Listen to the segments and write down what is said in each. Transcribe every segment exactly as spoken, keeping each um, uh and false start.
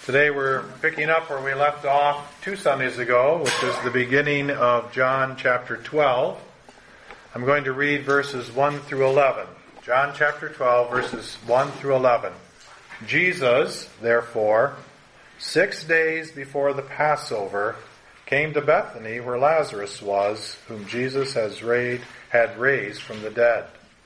Today we're picking up where we left off two Sundays ago, which is the beginning of John chapter twelve. I'm going to read verses one through eleven. John chapter twelve, verses one through eleven. Jesus, therefore, six days before the Passover, came to Bethany where Lazarus was, whom Jesus has raised, had raised from the dead.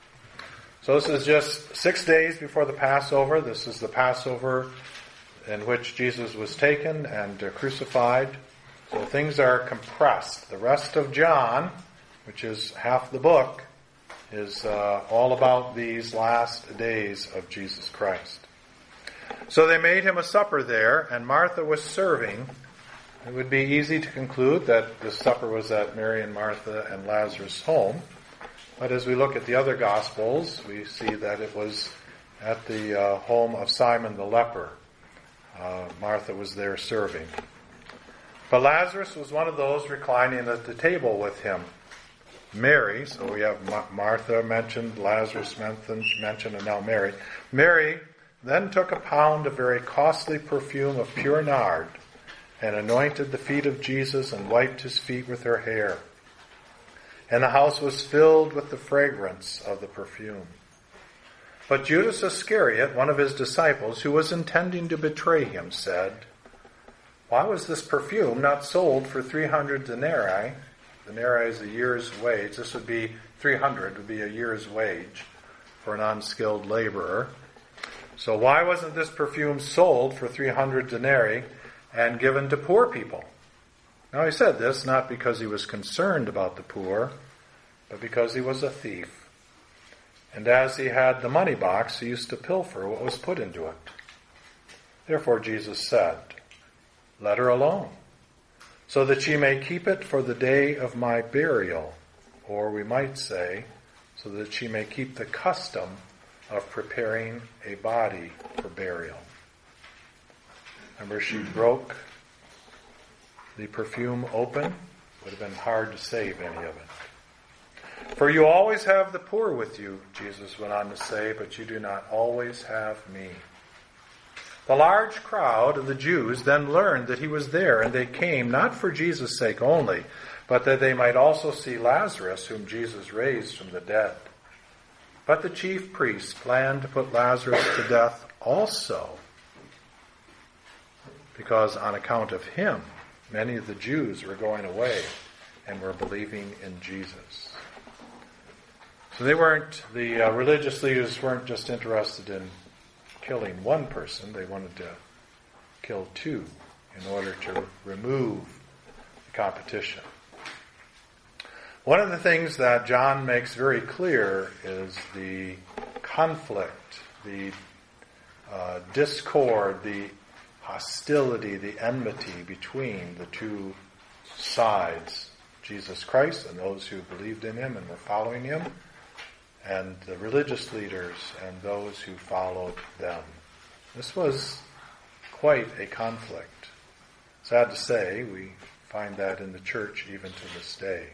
So this is just six days before the Passover. This is the Passover in which Jesus was taken and uh, crucified. So things are compressed. The rest of John, which is half the book, is uh, all about these last days of Jesus Christ. So they made him a supper there, and Martha was serving. It would be easy to conclude that the supper was at Mary and Martha and Lazarus' home. But as we look at the other Gospels, we see that it was at the uh, home of Simon the leper. Uh, Martha was there serving. But Lazarus was one of those reclining at the table with him. Mary, so we have Ma- Martha mentioned, Lazarus mentioned, and now Mary. Mary then took a pound of very costly perfume of pure nard and anointed the feet of Jesus and wiped his feet with her hair. And the house was filled with the fragrance of the perfume. But Judas Iscariot, one of his disciples, who was intending to betray him, said, "Why was this perfume not sold for three hundred denarii?" Denarii is a year's wage. This would be three hundred, would be a year's wage for an unskilled laborer. So why wasn't this perfume sold for three hundred denarii and given to poor people? Now he said this not because he was concerned about the poor, but because he was a thief. And as he had the money box, he used to pilfer what was put into it. Therefore Jesus said, "Let her alone, so that she may keep it for the day of my burial," or we might say, so that she may keep the custom of preparing a body for burial. Remember, she broke the perfume open. Would have been hard to save any of it. "For you always have the poor with you," Jesus went on to say, "but you do not always have me." The large crowd of the Jews then learned that he was there, and they came not for Jesus' sake only, but that they might also see Lazarus, whom Jesus raised from the dead. But the chief priests planned to put Lazarus to death also, because on account of him, many of the Jews were going away and were believing in Jesus. So they weren't, the uh, religious leaders weren't just interested in killing one person, they wanted to kill two in order to remove the competition. One of the things that John makes very clear is the conflict, the uh, discord, the hostility, the enmity between the two sides, Jesus Christ and those who believed in him and were following him, and the religious leaders and those who followed them. This was quite a conflict. Sad to say, we find that in the church even to this day.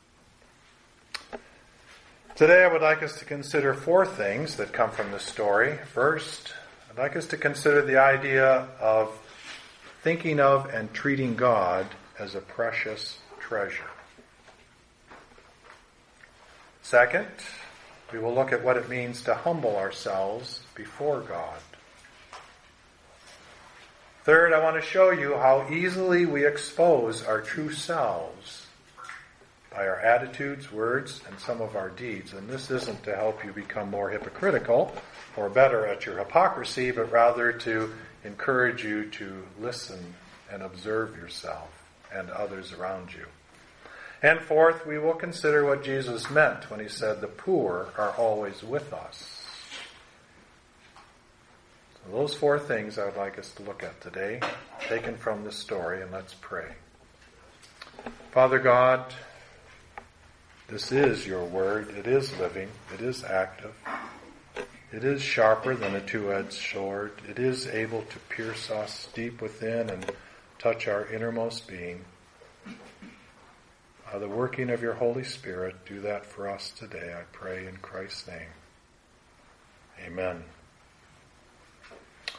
Today I would like us to consider four things that come from this story. First, I'd like us to consider the idea of thinking of and treating God as a precious treasure. Second, we will look at what it means to humble ourselves before God. Third, I want to show you how easily we expose our true selves by our attitudes, words, and some of our deeds. And this isn't to help you become more hypocritical or better at your hypocrisy, but rather to encourage you to listen and observe yourself and others around you. And fourth, we will consider what Jesus meant when he said, "The poor are always with us." So those four things I would like us to look at today, taken from this story, and let's pray. Father God, this is your word. It is living. It is active. It is sharper than a two-edged sword. It is able to pierce us deep within and touch our innermost being. By the working of your Holy Spirit, do that for us today, I pray in Christ's name. Amen.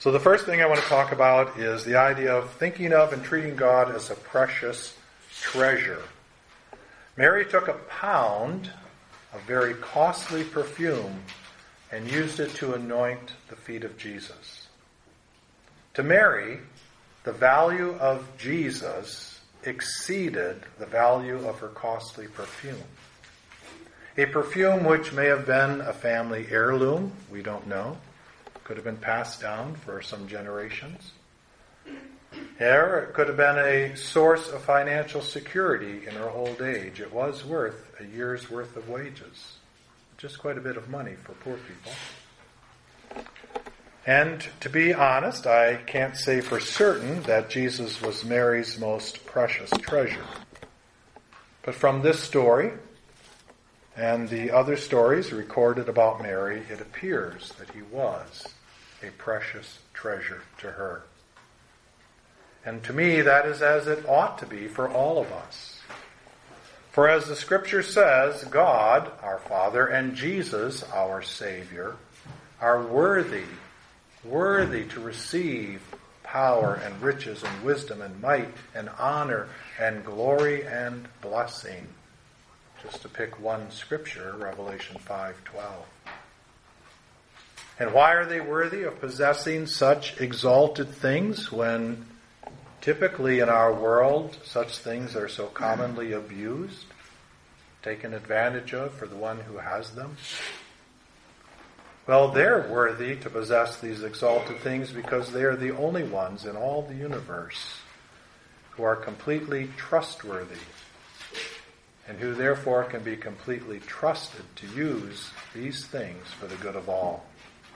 So the first thing I want to talk about is the idea of thinking of and treating God as a precious treasure. Mary took a pound of very costly perfume and used it to anoint the feet of Jesus. To Mary, the value of Jesus exceeded the value of her costly perfume. A perfume which may have been a family heirloom, we don't know. Could have been passed down for some generations. Or it could have been a source of financial security in her old age. It was worth a year's worth of wages. Just quite a bit of money for poor people. And to be honest, I can't say for certain that Jesus was Mary's most precious treasure. But from this story and the other stories recorded about Mary, it appears that he was a precious treasure to her. And to me, that is as it ought to be for all of us. For as the Scripture says, God, our Father, and Jesus, our Savior, are worthy, worthy to receive power and riches and wisdom and might and honor and glory and blessing. Just to pick one Scripture, Revelation five twelve. And why are they worthy of possessing such exalted things when typically in our world, such things are so commonly abused, taken advantage of for the one who has them? Well, they're worthy to possess these exalted things because they are the only ones in all the universe who are completely trustworthy and who therefore can be completely trusted to use these things for the good of all.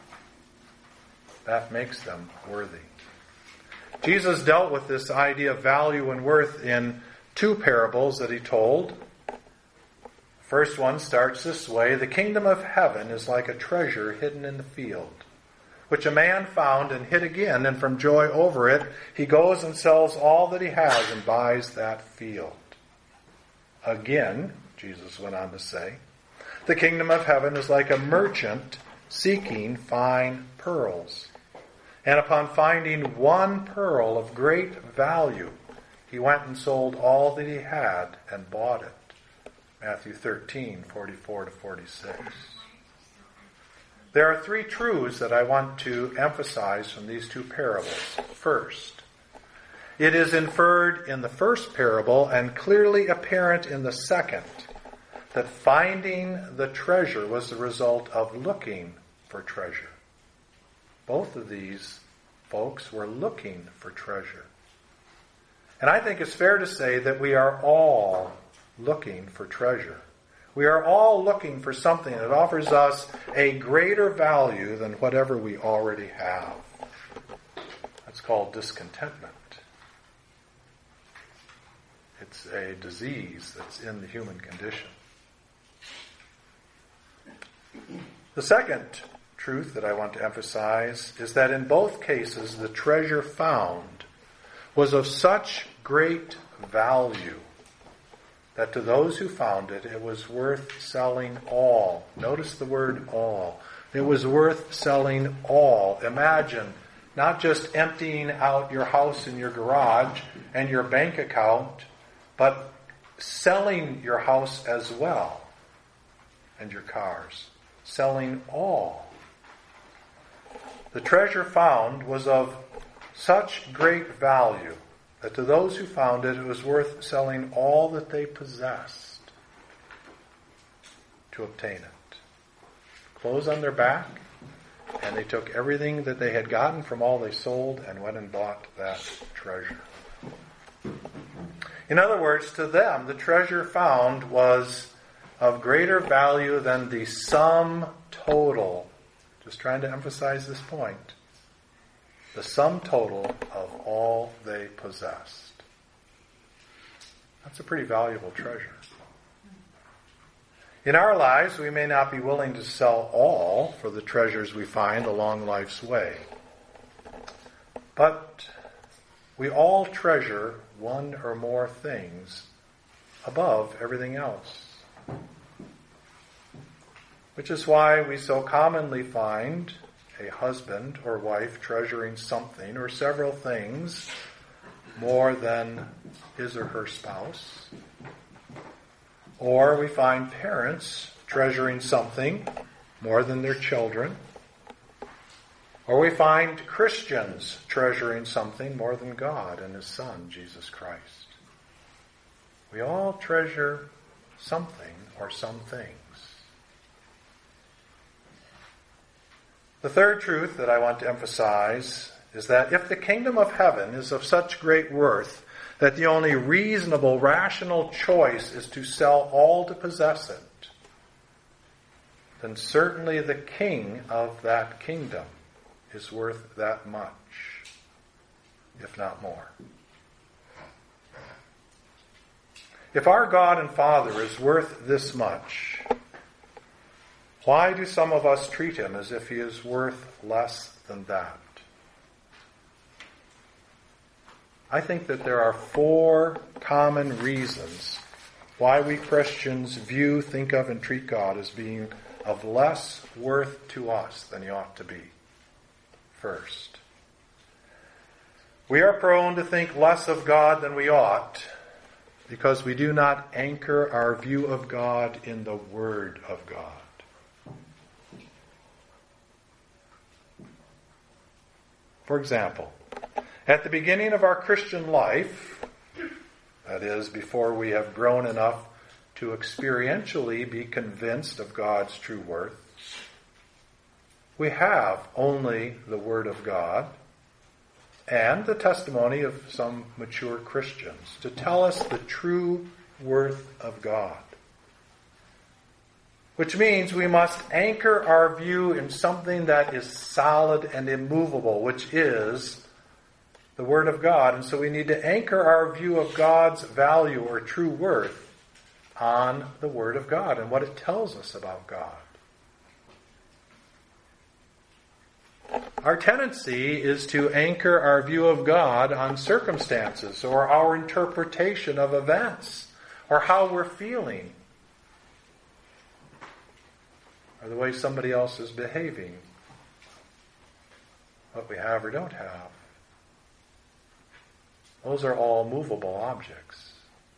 That makes them worthy. Jesus dealt with this idea of value and worth in two parables that he told. The first one starts this way: the kingdom of heaven is like a treasure hidden in the field, which a man found and hid again, and from joy over it, he goes and sells all that he has and buys that field. Again, Jesus went on to say, the kingdom of heaven is like a merchant seeking fine pearls. And upon finding one pearl of great value, he went and sold all that he had and bought it. Matthew thirteen, forty-four to forty-six. There are three truths that I want to emphasize from these two parables. First, it is inferred in the first parable and clearly apparent in the second that finding the treasure was the result of looking for treasure. Both of these folks were looking for treasure. And I think it's fair to say that we are all looking for treasure. We are all looking for something that offers us a greater value than whatever we already have. That's called discontentment. It's a disease that's in the human condition. The second truth that I want to emphasize is that in both cases, the treasure found was of such great value that to those who found it, it was worth selling all. Notice the word all. It was worth selling all. Imagine not just emptying out your house and your garage and your bank account, but selling your house as well and your cars. Selling all. The treasure found was of such great value that to those who found it, it was worth selling all that they possessed to obtain it. Clothes on their back, and they took everything that they had gotten from all they sold and went and bought that treasure. In other words, to them, the treasure found was of greater value than the sum total. Just trying to emphasize this point. The sum total of all they possessed. That's a pretty valuable treasure. In our lives, we may not be willing to sell all for the treasures we find along life's way. But we all treasure one or more things above everything else. Which is why we so commonly find a husband or wife treasuring something or several things more than his or her spouse. Or we find parents treasuring something more than their children. Or we find Christians treasuring something more than God and His Son, Jesus Christ. We all treasure something or some things. The third truth that I want to emphasize is that if the kingdom of heaven is of such great worth that the only reasonable, rational choice is to sell all to possess it, then certainly the king of that kingdom is worth that much, if not more. If our God and Father is worth this much, why do some of us treat Him as if He is worth less than that? I think that there are four common reasons why we Christians view, think of, and treat God as being of less worth to us than He ought to be. First, we are prone to think less of God than we ought because we do not anchor our view of God in the Word of God. For example, at the beginning of our Christian life, that is, before we have grown enough to experientially be convinced of God's true worth, we have only the Word of God and the testimony of some mature Christians to tell us the true worth of God. Which means we must anchor our view in something that is solid and immovable, which is the Word of God. And so we need to anchor our view of God's value or true worth on the Word of God and what it tells us about God. Our tendency is to anchor our view of God on circumstances or our interpretation of events or how we're feeling or the way somebody else is behaving, what we have or don't have. Those are all movable objects.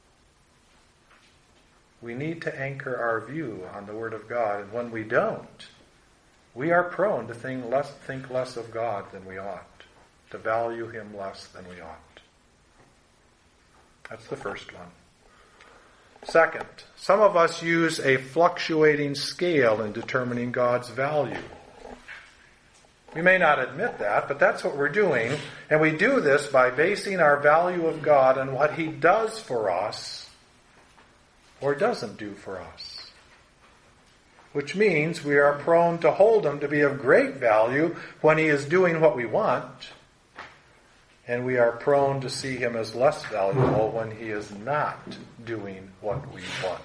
We need to anchor our view on the Word of God, and when we don't, we are prone to think less, think less of God than we ought, to value Him less than we ought. That's the first one. Second, some of us use a fluctuating scale in determining God's value. We may not admit that, but that's what we're doing, and we do this by basing our value of God on what He does for us or doesn't do for us. Which means we are prone to hold Him to be of great value when He is doing what we want, and we are prone to see Him as less valuable when He is not doing what we want.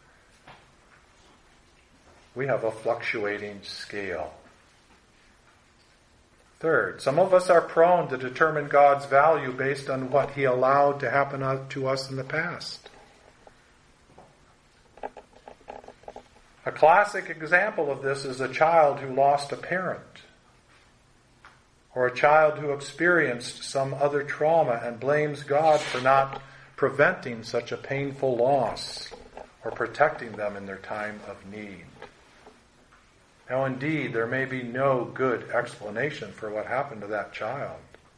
We have a fluctuating scale. Third, some of us are prone to determine God's value based on what He allowed to happen to us in the past. A classic example of this is a child who lost a parent, or a child who experienced some other trauma and blames God for not preventing such a painful loss or protecting them in their time of need. Now, indeed, there may be no good explanation for what happened to that child.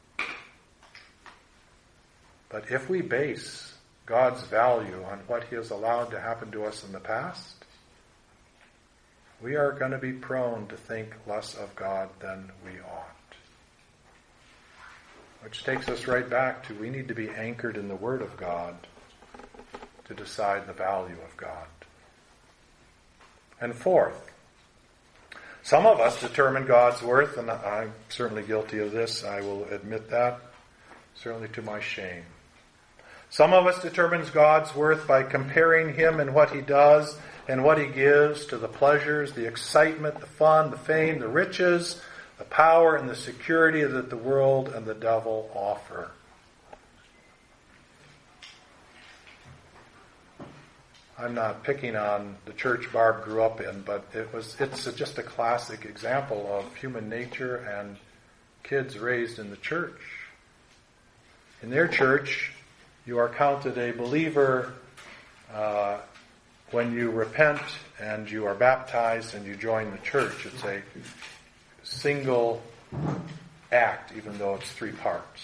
But if we base God's value on what He has allowed to happen to us in the past, we are going to be prone to think less of God than we ought. Which takes us right back to we need to be anchored in the Word of God to decide the value of God. And fourth, some of us determine God's worth, and I'm certainly guilty of this, I will admit that, certainly to my shame. Some of us determines God's worth by comparing Him and what He does and what He gives to the pleasures, the excitement, the fun, the fame, the riches, the power, and the security that the world and the devil offer. I'm not picking on the church Barb grew up in, but it was it's a, just a classic example of human nature and kids raised in the church. In their church, you are counted a believer uh, when you repent and you are baptized and you join the church. It's a single act, even though it's three parts.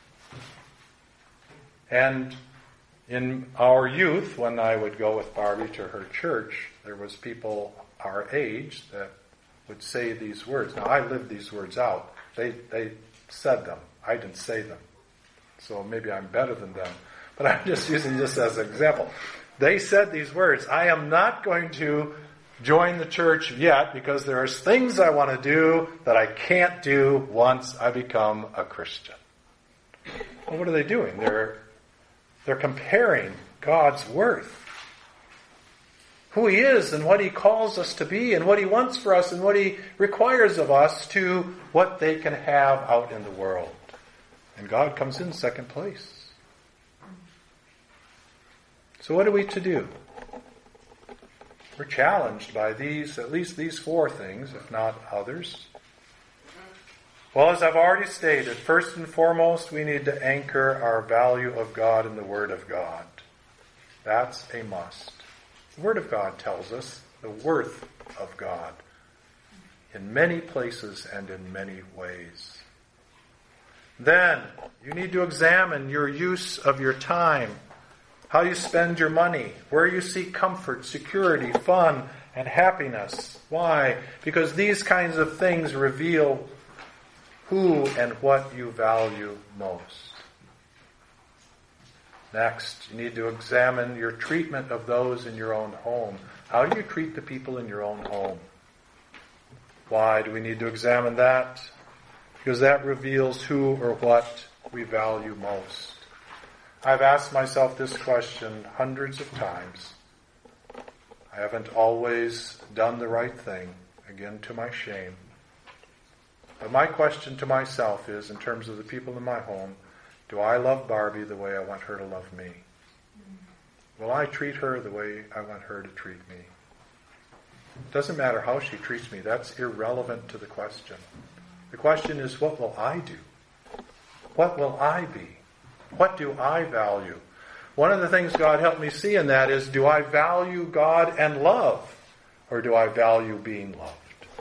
And in our youth, when I would go with Barbie to her church, there was people our age that would say these words. Now, I lived these words out. They they said them. I didn't say them. So maybe I'm better than them. But I'm just using this as an example. They said these words, I am not going to join the church yet because there are things I want to do that I can't do once I become a Christian. Well, what are they doing? They're They're comparing God's worth, who He is and what He calls us to be and what He wants for us and what He requires of us to what they can have out in the world. And God comes in second place. So what are we to do? We're challenged by these, at least these four things, if not others. Well, as I've already stated, first and foremost, we need to anchor our value of God in the Word of God. That's a must. The Word of God tells us the worth of God in many places and in many ways. Then, you need to examine your use of your time, how you spend your money, where you seek comfort, security, fun, and happiness. Why? Because these kinds of things reveal who and what you value most. Next, you need to examine your treatment of those in your own home. How do you treat the people in your own home? Why do we need to examine that? Because that reveals who or what we value most. I've asked myself this question hundreds of times. I haven't always done the right thing, again to my shame. But my question to myself is, in terms of the people in my home, do I love Barbie the way I want her to love me? Will I treat her the way I want her to treat me? It doesn't matter how she treats me. That's irrelevant to the question. The question is, what will I do? What will I be? What do I value? One of the things God helped me see in that is, do I value God and love? Or do I value being loved?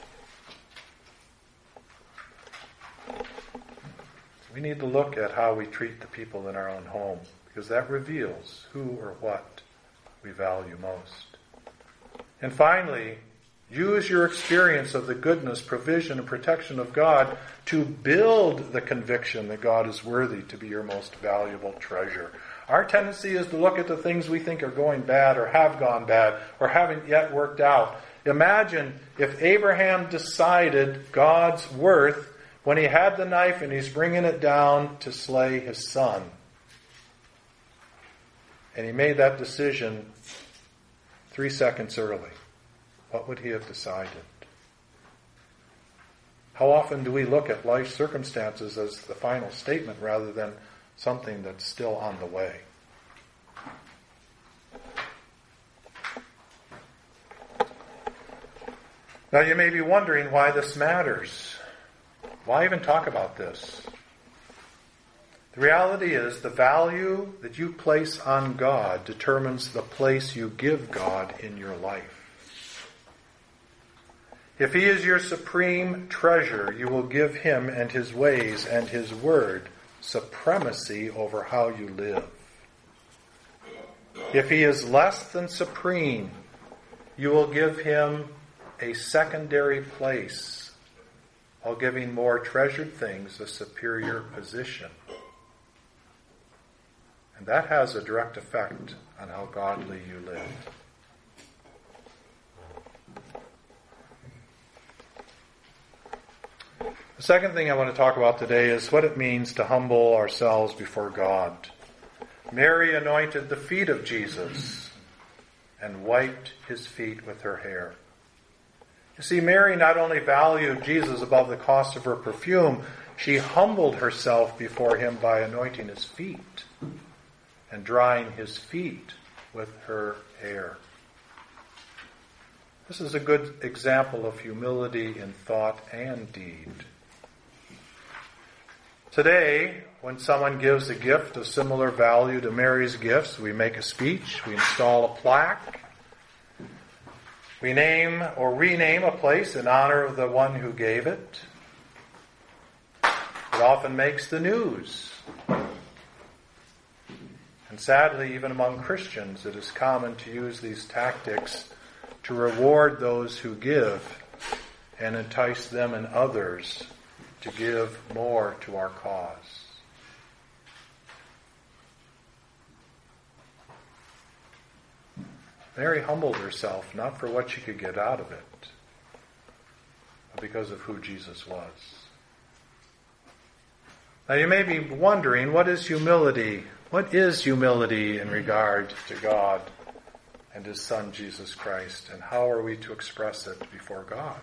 We need to look at how we treat the people in our own home, because that reveals who or what we value most. And finally, use your experience of the goodness, provision, and protection of God to build the conviction that God is worthy to be your most valuable treasure. Our tendency is to look at the things we think are going bad or have gone bad or haven't yet worked out. Imagine if Abraham decided God's worth when he had the knife and he's bringing it down to slay his son. And he made that decision three seconds early. What would he have decided? How often do we look at life circumstances as the final statement rather than something that's still on the way? Now you may be wondering why this matters. Why even talk about this? The reality is the value that you place on God determines the place you give God in your life. If He is your supreme treasure, you will give Him and His ways and His word supremacy over how you live. If He is less than supreme, you will give Him a secondary place, while giving more treasured things a superior position. And that has a direct effect on how godly you live. The second thing I want to talk about today is what it means to humble ourselves before God. Mary anointed the feet of Jesus and wiped His feet with her hair. You see, Mary not only valued Jesus above the cost of her perfume, she humbled herself before Him by anointing His feet and drying His feet with her hair. This is a good example of humility in thought and deed. Today, when someone gives a gift of similar value to Mary's gifts, we make a speech, we install a plaque, we name or rename a place in honor of the one who gave it. It often makes the news. And sadly, even among Christians, it is common to use these tactics to reward those who give and entice them and others to give more to our cause. Mary humbled herself not for what she could get out of it, but because of who Jesus was. Now you may be wondering, what is humility? What is humility in regard to God and His Son Jesus Christ, and how are we to express it before God?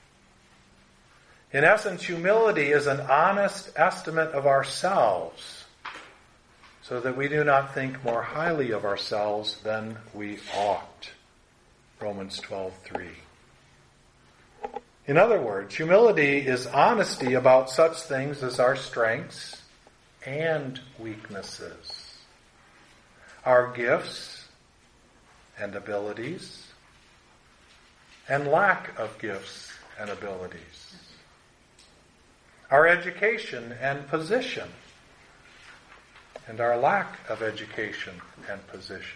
In essence, humility is an honest estimate of ourselves, so that we do not think more highly of ourselves than we ought. Romans twelve three. In other words, humility is honesty about such things as our strengths and weaknesses, our gifts and abilities, and lack of gifts and abilities, our education and position, and our lack of education and position,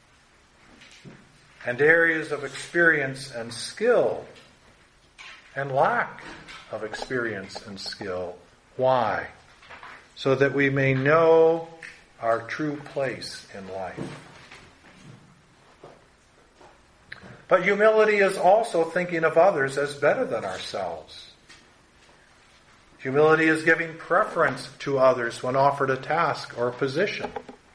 and areas of experience and skill, and lack of experience and skill. Why? So that we may know our true place in life. But humility is also thinking of others as better than ourselves. Humility is giving preference to others when offered a task or a position.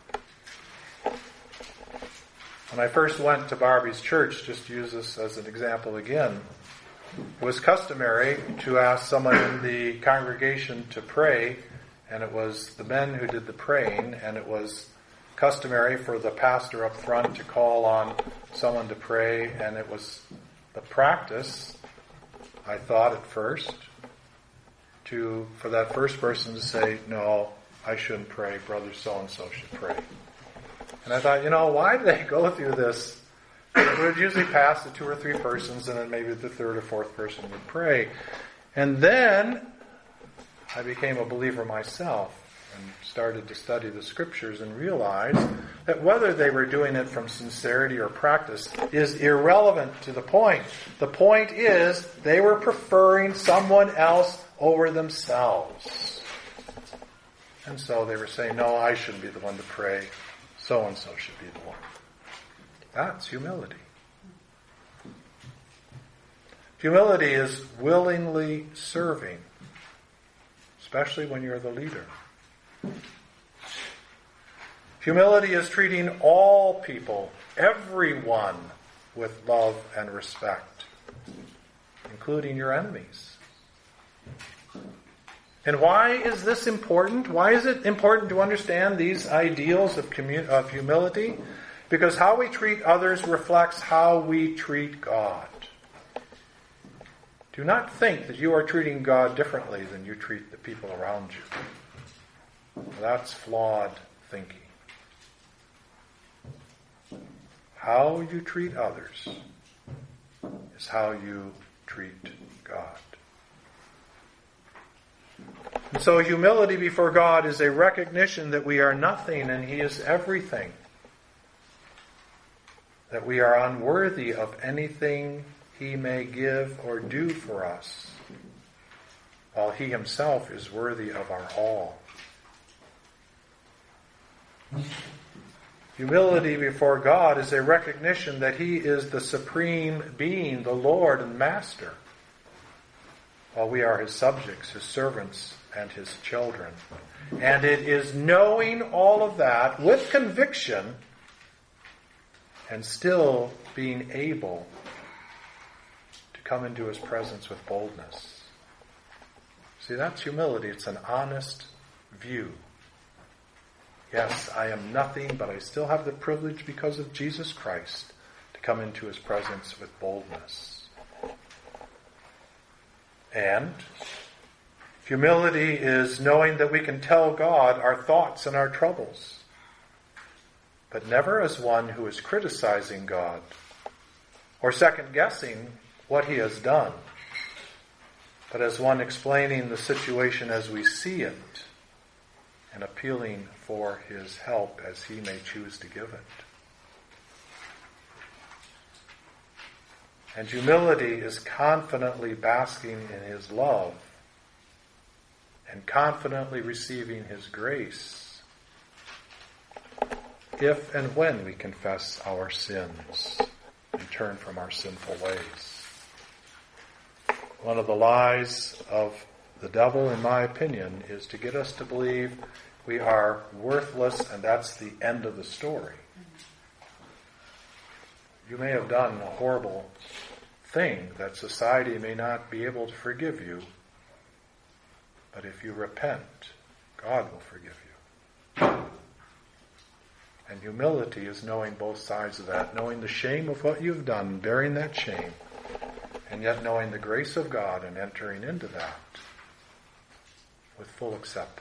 When I first went to Barbie's church, just to use this as an example again, it was customary to ask someone in the congregation to pray, and it was the men who did the praying, and it was customary for the pastor up front to call on someone to pray, and it was the practice, I thought at first, to for that first person to say, no, I shouldn't pray, brother so-and-so should pray. And I thought, you know, why do they go through this? It would usually pass to two or three persons, and then maybe the third or fourth person would pray. And then I became a believer myself and started to study the Scriptures and realized that whether they were doing it from sincerity or practice is irrelevant to the point. The point is they were preferring someone else over themselves. And so they were saying, no, I shouldn't be the one to pray. So-and-so should be the one. That's humility. Humility is willingly serving, especially when you're the leader. Humility is treating all people, everyone, with love and respect, including your enemies. And why is this important? Why is it important to understand these ideals of, commun- of humility? Because how we treat others reflects how we treat God. Do not think that you are treating God differently than you treat the people around you. That's flawed thinking. How you treat others is how you treat God. And so humility before God is a recognition that we are nothing and He is everything. That we are unworthy of anything He may give or do for us, while He Himself is worthy of our all. Humility before God is a recognition that He is the supreme being, the Lord and Master, while we are His subjects, His servants, and His children. And it is knowing all of that with conviction and still being able to come into His presence with boldness. See, that's humility. It's an honest view. Yes, I am nothing, but I still have the privilege because of Jesus Christ to come into his presence with boldness. And humility is knowing that we can tell God our thoughts and our troubles, but never as one who is criticizing God or second-guessing what he has done, but as one explaining the situation as we see it and appealing for his help as he may choose to give it. And humility is confidently basking in his love and confidently receiving his grace if and when we confess our sins and turn from our sinful ways. One of the lies of the devil, in my opinion, is to get us to believe we are worthless and that's the end of the story. You may have done a horrible thing that society may not be able to forgive you, but if you repent, God will forgive you. And humility is knowing both sides of that, knowing the shame of what you've done, bearing that shame, and yet knowing the grace of God and entering into that with full acceptance.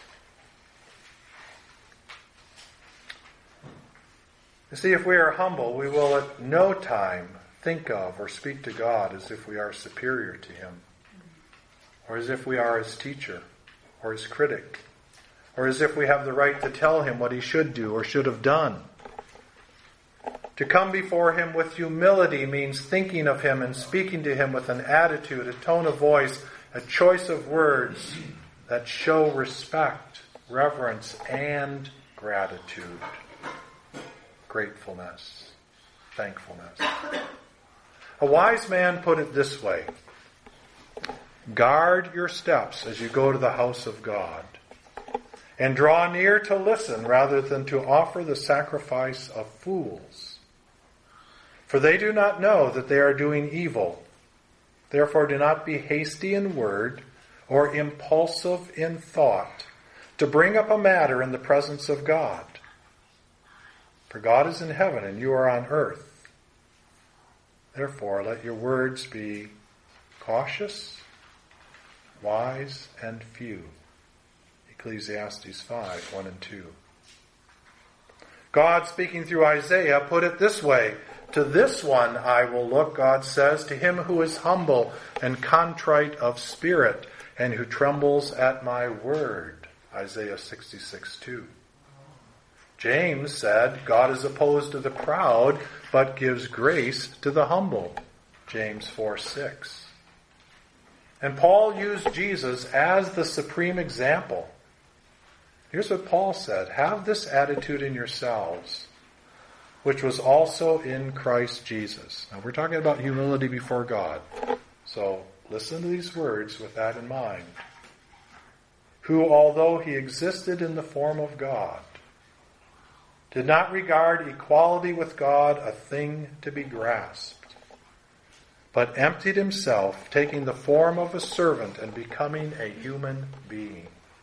You see, if we are humble, we will at no time think of or speak to God as if we are superior to him, or as if we are his teacher, or his critic, or as if we have the right to tell him what he should do or should have done. To come before him with humility means thinking of him and speaking to him with an attitude, a tone of voice, a choice of words that show respect, reverence, and gratitude, gratefulness, thankfulness. A wise man put it this way: guard your steps as you go to the house of God, and draw near to listen rather than to offer the sacrifice of fools. For they do not know that they are doing evil. Therefore do not be hasty in word or impulsive in thought to bring up a matter in the presence of God. For God is in heaven and you are on earth. Therefore let your words be cautious, wise, and few. Ecclesiastes five, one and two. God, speaking through Isaiah, put it this way: to this one I will look, God says, to him who is humble and contrite of spirit, and who trembles at my word. Isaiah sixty-six, two. James said, God is opposed to the proud, but gives grace to the humble. James four, six. And Paul used Jesus as the supreme example. Here's what Paul said: have this attitude in yourselves, which was also in Christ Jesus. Now we're talking about humility before God. So listen to these words with that in mind. Who, although he existed in the form of God, did not regard equality with God a thing to be grasped, but emptied himself, taking the form of a servant and becoming a human being.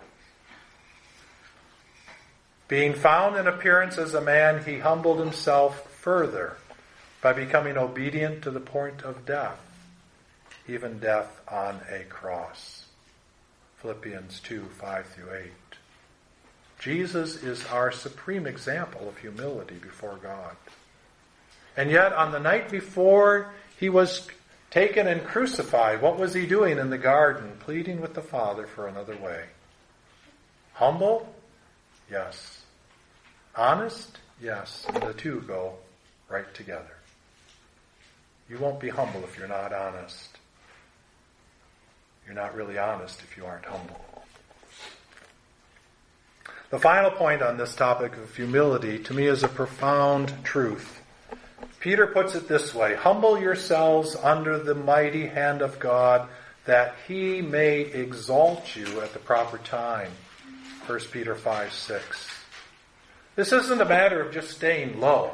Being found in appearance as a man, he humbled himself further by becoming obedient to the point of death, even death on a cross. Philippians two, five through eight. Jesus is our supreme example of humility before God. And yet, on the night before he was taken and crucified, what was he doing in the garden? Pleading with the Father for another way. Humble? Yes. Honest? Yes. And the two go right together. You won't be humble if you're not honest. You're not really honest if you aren't humble. The final point on this topic of humility, to me, is a profound truth. Peter puts it this way: humble yourselves under the mighty hand of God, that he may exalt you at the proper time. First Peter five, six. This isn't a matter of just staying low.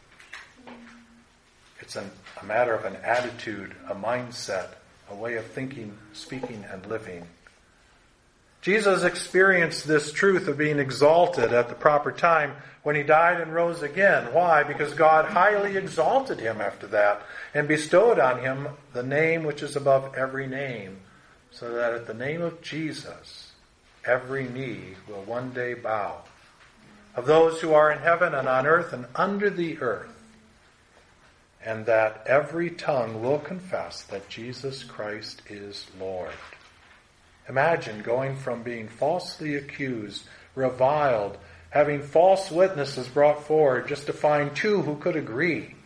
It's an, a matter of an attitude, a mindset, a way of thinking, speaking, and living. Jesus experienced this truth of being exalted at the proper time when he died and rose again. Why? Because God highly exalted him after that and bestowed on him the name which is above every name, so that at the name of Jesus every knee will one day bow, of those who are in heaven and on earth and under the earth, and that every tongue will confess that Jesus Christ is Lord. Imagine going from being falsely accused, reviled, having false witnesses brought forward just to find two who could agree,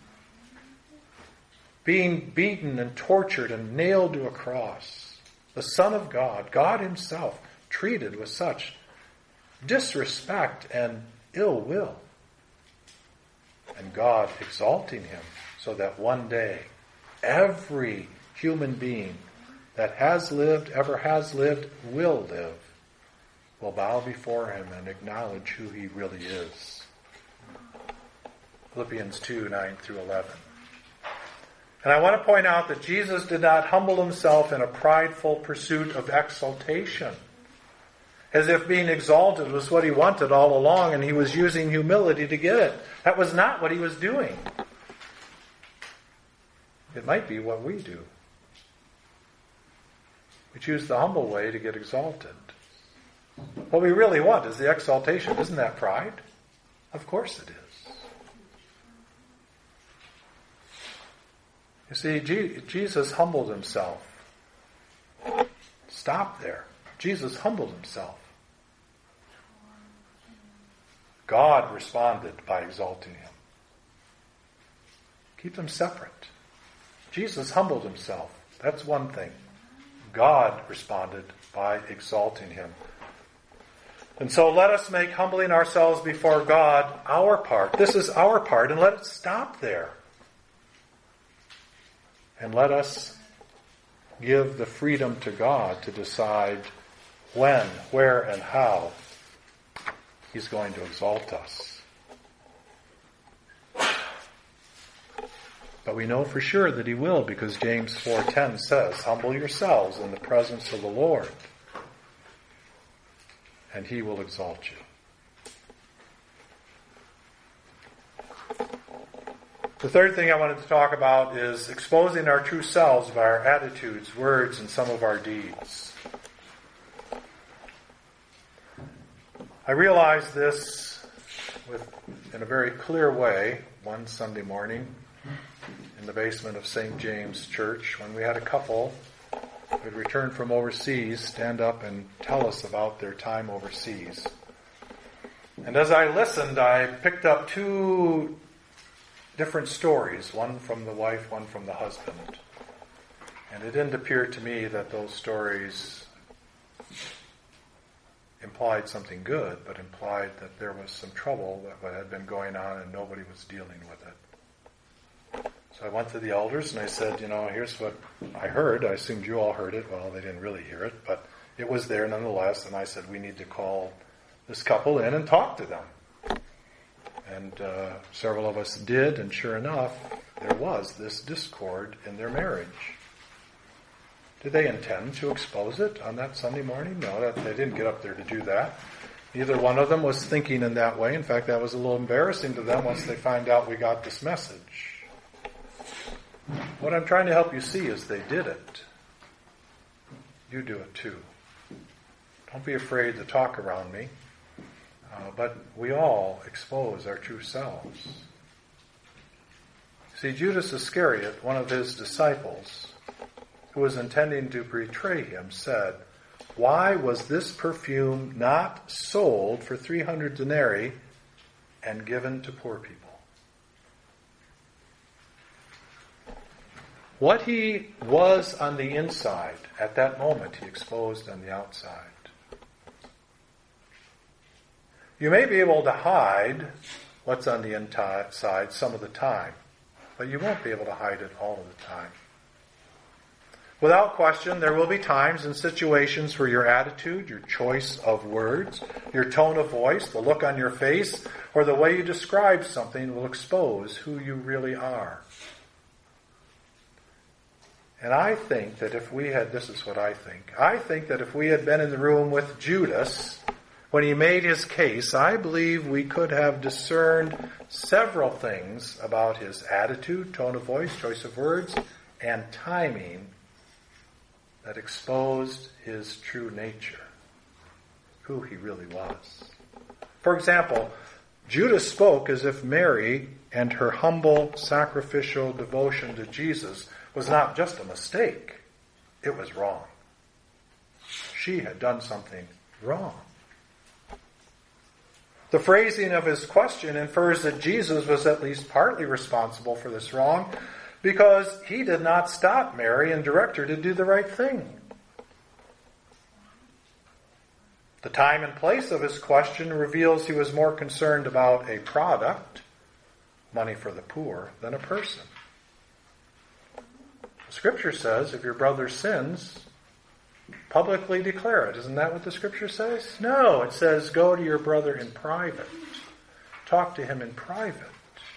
being beaten and tortured and nailed to a cross. The Son of God, God himself, treated with such disrespect and ill will. And God exalting him so that one day every human being that has lived, ever has lived, will live, will bow before him and acknowledge who he really is. Philippians two, nine through eleven. And I want to point out that Jesus did not humble himself in a prideful pursuit of exaltation, as if being exalted was what he wanted all along and he was using humility to get it. That was not what he was doing. It might be what we do. We choose the humble way to get exalted. What we really want is the exaltation. Isn't that pride? Of course it is. You see, G- Jesus humbled himself. Stop there. Jesus humbled himself. God responded by exalting him. Keep them separate. Jesus humbled himself. That's one thing. God responded by exalting him. And so let us make humbling ourselves before God our part. This is our part, and let it stop there. And let us give the freedom to God to decide when, where, and how he's going to exalt us. But we know for sure that he will, because James four ten says, "Humble yourselves in the presence of the Lord, and he will exalt you." The third thing I wanted to talk about is exposing our true selves by our attitudes, words, and some of our deeds. I realized this with, in a very clear way one Sunday morning in the basement of Saint James Church when we had a couple who had returned from overseas stand up and tell us about their time overseas. And as I listened, I picked up two different stories, one from the wife, one from the husband. And it didn't appear to me that those stories implied something good, but implied that there was some trouble that had been going on and nobody was dealing with it. So I went to the elders and I said, you know, here's what I heard. I assumed you all heard it. Well, they didn't really hear it, but it was there nonetheless. And I said, we need to call this couple in and talk to them. And uh, several of us did, and sure enough, there was this discord in their marriage. Did they intend to expose it on that Sunday morning? No, that, they didn't get up there to do that. Neither one of them was thinking in that way. In fact, that was a little embarrassing to them once they find out we got this message. What I'm trying to help you see is they did it. You do it too. Don't be afraid to talk around me. Uh, but we all expose our true selves. See, Judas Iscariot, one of his disciples, who was intending to betray him, said, "Why was this perfume not sold for three hundred denarii and given to poor people?" What he was on the inside at that moment, he exposed on the outside. You may be able to hide what's on the inside some of the time, but you won't be able to hide it all of the time. Without question, there will be times and situations where your attitude, your choice of words, your tone of voice, the look on your face, or the way you describe something will expose who you really are. And I think that if we had, this is what I think, I think that if we had been in the room with Judas when he made his case, I believe we could have discerned several things about his attitude, tone of voice, choice of words, and timing that exposed his true nature, who he really was. For example, Judas spoke as if Mary and her humble sacrificial devotion to Jesus was not just a mistake, it was wrong. She had done something wrong. The phrasing of his question infers that Jesus was at least partly responsible for this wrong because he did not stop Mary and direct her to do the right thing. The time and place of his question reveals he was more concerned about a product, money for the poor, than a person. The Scripture says, if your brother sins, publicly declare it. Isn't that what the Scripture says? No, it says go to your brother in private. Talk to him in private.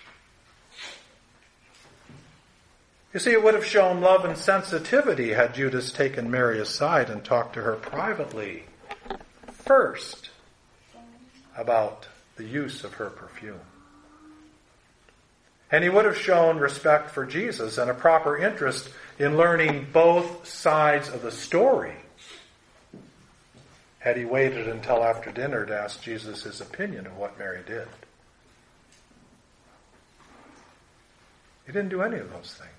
You see, it would have shown love and sensitivity had Judas taken Mary aside and talked to her privately first about the use of her perfume. And he would have shown respect for Jesus and a proper interest in learning both sides of the story had he waited until after dinner to ask Jesus his opinion of what Mary did. He didn't do any of those things.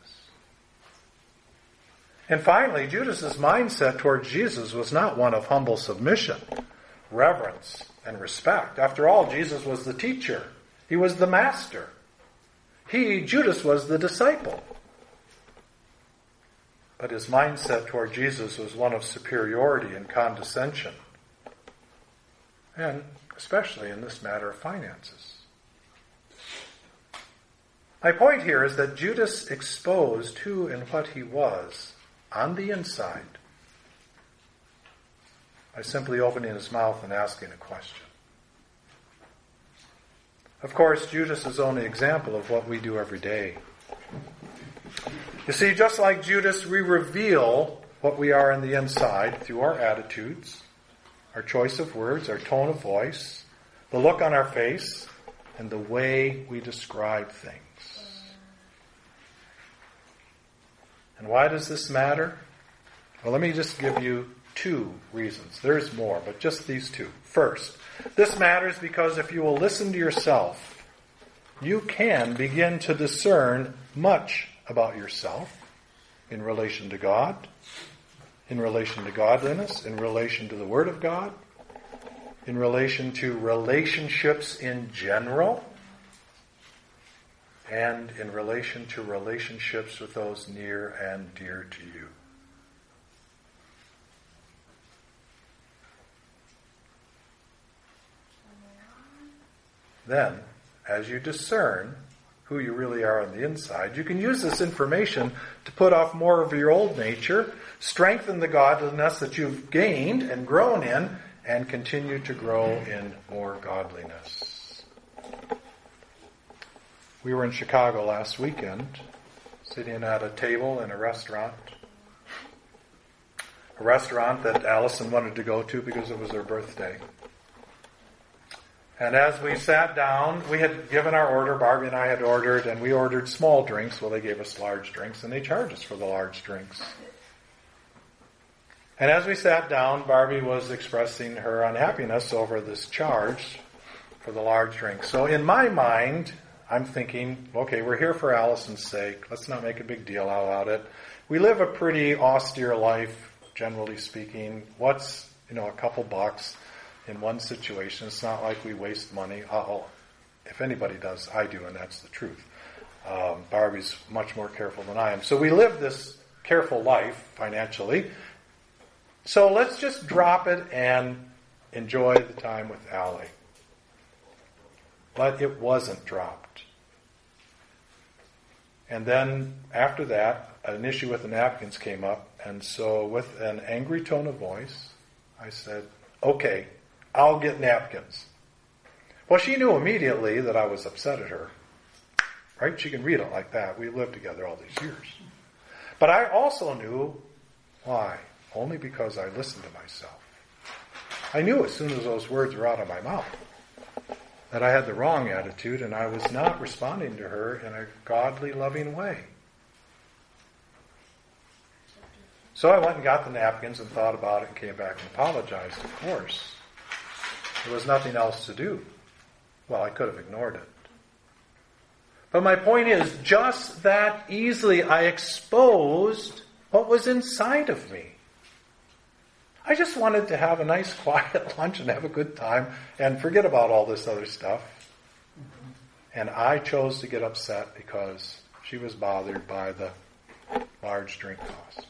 And finally, Judas's mindset towards Jesus was not one of humble submission, reverence, and respect. After all, Jesus was the teacher. He was the master. He, Judas, was the disciple. But his mindset toward Jesus was one of superiority and condescension. And especially in this matter of finances. My point here is that Judas exposed who and what he was on the inside by simply opening his mouth and asking a question. Of course, Judas is only an example of what we do every day. You see, just like Judas, we reveal what we are in the inside through our attitudes, our choice of words, our tone of voice, the look on our face, and the way we describe things. And why does this matter? Well, let me just give you two reasons. There's more, but just these two. First, this matters because if you will listen to yourself, you can begin to discern much about yourself in relation to God, in relation to godliness, in relation to the Word of God, in relation to relationships in general, and in relation to relationships with those near and dear to you. Then, as you discern who you really are on the inside, you can use this information to put off more of your old nature, strengthen the godliness that you've gained and grown in, and continue to grow in more godliness. We were in Chicago last weekend, sitting at a table in a restaurant. A restaurant that Allison wanted to go to because it was her birthday. And as we sat down, we had given our order, Barbie and I had ordered, and we ordered small drinks. Well, they gave us large drinks, and they charged us for the large drinks. And as we sat down, Barbie was expressing her unhappiness over this charge for the large drinks. So in my mind, I'm thinking, okay, we're here for Allison's sake. Let's not make a big deal out about it. We live a pretty austere life, generally speaking. What's, you know, a couple bucks in one situation? It's not like we waste money. Uh-oh. If anybody does, I do, and that's the truth. Um, Barbie's much more careful than I am. So we live this careful life financially. So let's just drop it and enjoy the time with Allie. But it wasn't dropped. And then after that, an issue with the napkins came up. And so with an angry tone of voice, I said, okay, I'll get napkins. Well, she knew immediately that I was upset at her. Right? She can read it like that. We lived together all these years. But I also knew why. Only because I listened to myself. I knew as soon as those words were out of my mouth that I had the wrong attitude and I was not responding to her in a godly, loving way. So I went and got the napkins and thought about it and came back and apologized, of course. There was nothing else to do. Well, I could have ignored it. But my point is, just that easily I exposed what was inside of me. I just wanted to have a nice quiet lunch and have a good time and forget about all this other stuff. And I chose to get upset because she was bothered by the large drink cost.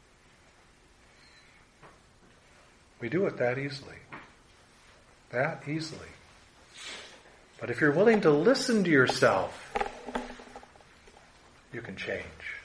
We do it that easily. That easily. But if you're willing to listen to yourself, you can change.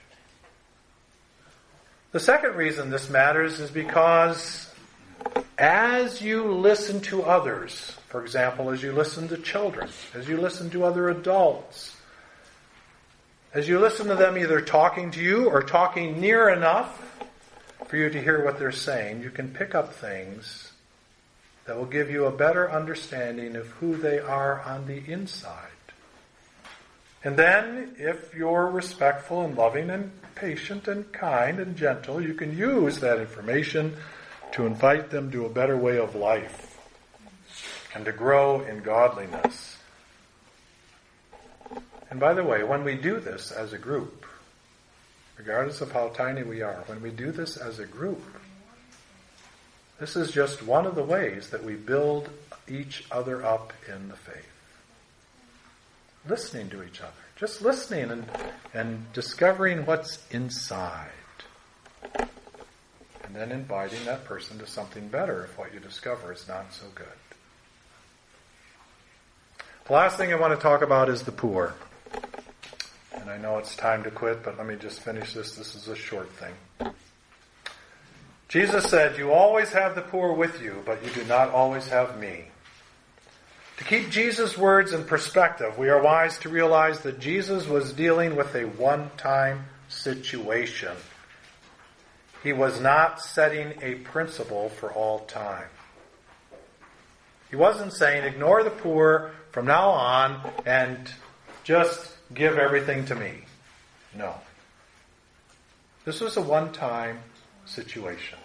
The second reason this matters is because as you listen to others, for example, as you listen to children, as you listen to other adults, as you listen to them either talking to you or talking near enough for you to hear what they're saying, you can pick up things that will give you a better understanding of who they are on the inside. And then, if you're respectful and loving and patient and kind and gentle, you can use that information to invite them to a better way of life and to grow in godliness. And by the way, when we do this as a group, regardless of how tiny we are, when we do this as a group, this is just one of the ways that we build each other up in the faith. Listening to each other. Just listening and, and discovering what's inside. And then inviting that person to something better if what you discover is not so good. The last thing I want to talk about is the poor. And I know it's time to quit, but let me just finish this. This is a short thing. Jesus said, "You always have the poor with you, but you do not always have me." To keep Jesus' words in perspective, we are wise to realize that Jesus was dealing with a one-time situation. He was not setting a principle for all time. He wasn't saying, ignore the poor from now on and just give everything to me. No. This was a one-time situation.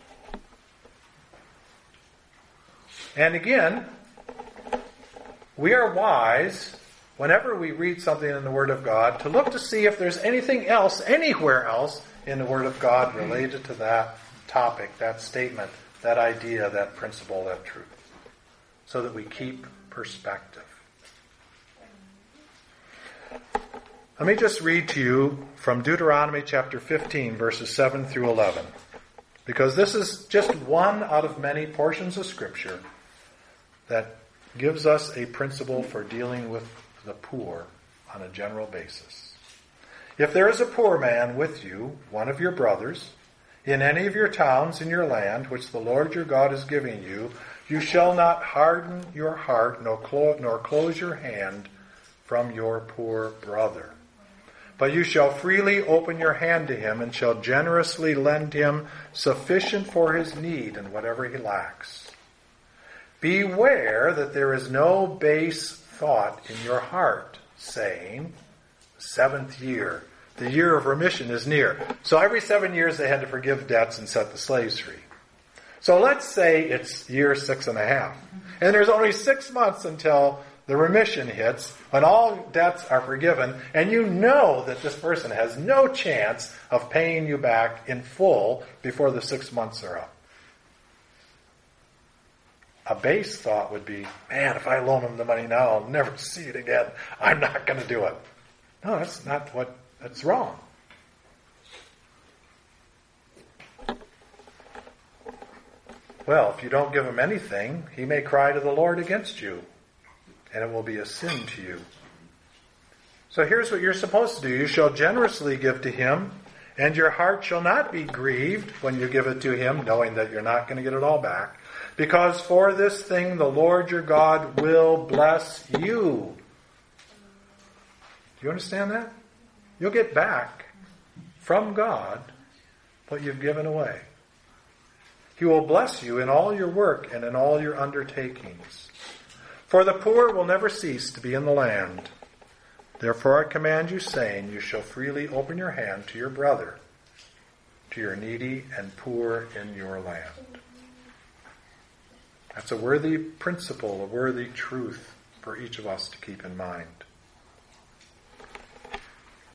And again, we are wise, whenever we read something in the Word of God, to look to see if there's anything else, anywhere else, in the Word of God related to that topic, that statement, that idea, that principle, that truth. So that we keep perspective. Let me just read to you from Deuteronomy chapter fifteen, verses seven through eleven. Because this is just one out of many portions of Scripture that gives us a principle for dealing with the poor on a general basis. If there is a poor man with you, one of your brothers, in any of your towns in your land, which the Lord your God is giving you, you shall not harden your heart, nor close, nor close your hand from your poor brother. But you shall freely open your hand to him, and shall generously lend him sufficient for his need and whatever he lacks. Beware that there is no base thought in your heart, saying, the seventh year, the year of remission is near. So every seven years they had to forgive debts and set the slaves free. So let's say it's year six and a half. And there's only six months until the remission hits, when all debts are forgiven, and you know that this person has no chance of paying you back in full before the six months are up. A base thought would be, man, if I loan him the money now, I'll never see it again. I'm not going to do it. No, that's not what, that's wrong. Well, if you don't give him anything, he may cry to the Lord against you, and it will be a sin to you. So here's what you're supposed to do. You shall generously give to him, and your heart shall not be grieved when you give it to him, knowing that you're not going to get it all back. Because for this thing the Lord your God will bless you. Do you understand that? You'll get back from God what you've given away. He will bless you in all your work and in all your undertakings. For the poor will never cease to be in the land. Therefore I command you, saying, you shall freely open your hand to your brother, to your needy and poor in your land. That's a worthy principle, a worthy truth for each of us to keep in mind.